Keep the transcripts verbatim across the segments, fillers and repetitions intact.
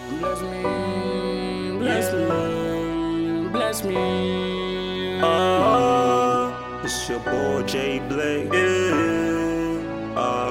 Bless me, bless me, bless me. Uh, it's your boy J Blake. Yeah. Uh,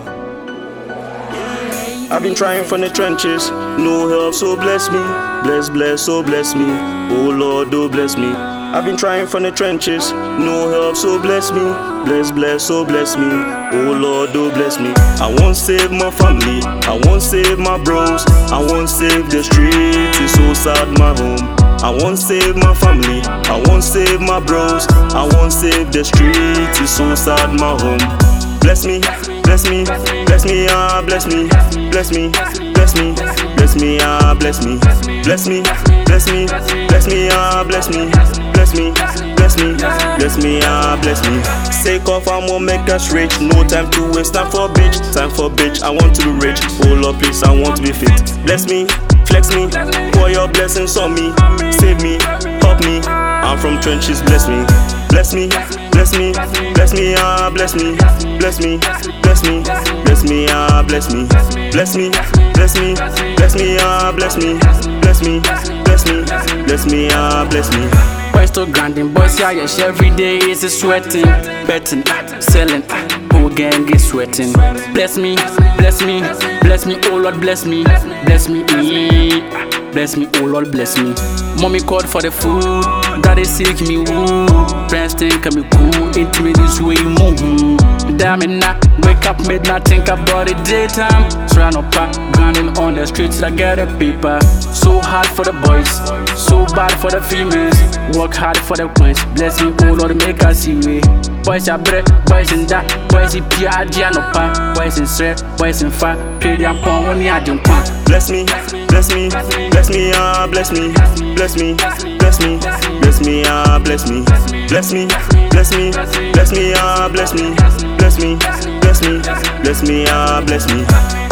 I've been trying from the trenches, no help, so bless me. Bless, bless, so bless me. Oh Lord, oh bless me. I've been trying from the trenches, no help, so bless me. Bless, bless, so bless me. Oh Lord, oh bless me. I won't save my family, I won't save my bros, I won't save the streets, it's so sad my home. I won't save my family, I won't save my bros, I won't save the streets, it's so sad my home. Bless me, bless me, bless me, ah, bless me, bless me, bless me, bless me, ah, bless me, bless me, bless me, bless me, ah, bless me, bless me, bless me, bless me, ah, bless me. Sake of I won't make us rich, no time to waste, time for bitch, time for bitch. I want to be rich, oh Lord please, I want to be fit. Bless me, flex me, pour your blessings on me, save me, help me. I'm from trenches, bless me, bless me, bless me, bless me, ah, bless me, bless me, bless me, bless me, ah, bless me, bless me, bless me, bless me, ah, bless me, bless me, bless me, bless me, ah, bless me. Boys to grinding, boys yeah, yes, every day is a sweating, betting, selling, whole gang is sweating. Bless me, bless me, bless me, oh Lord, bless me, bless me, eh. Bless me, oh Lord, bless me. Mommy called for the food, daddy sick me, woo. Friends think me cool, into me this way, move. Damn it, nah, wake up midnight, think about it daytime. Surround up, grinding on the streets, I get a paper. So hard for the boys, so bad for the females. Work hard for the coins, bless me, oh Lord, make us see way. Boys are bread, boys in that, boys in P R D and up, boys in stress, boys in fat, pay them pound when you are doing pan. Bless me, bless me, bless me, ah, bless me, bless me, bless me, bless me, ah, bless me, bless me, bless me, bless me, ah, bless me, bless me, bless me, bless me, ah, bless me.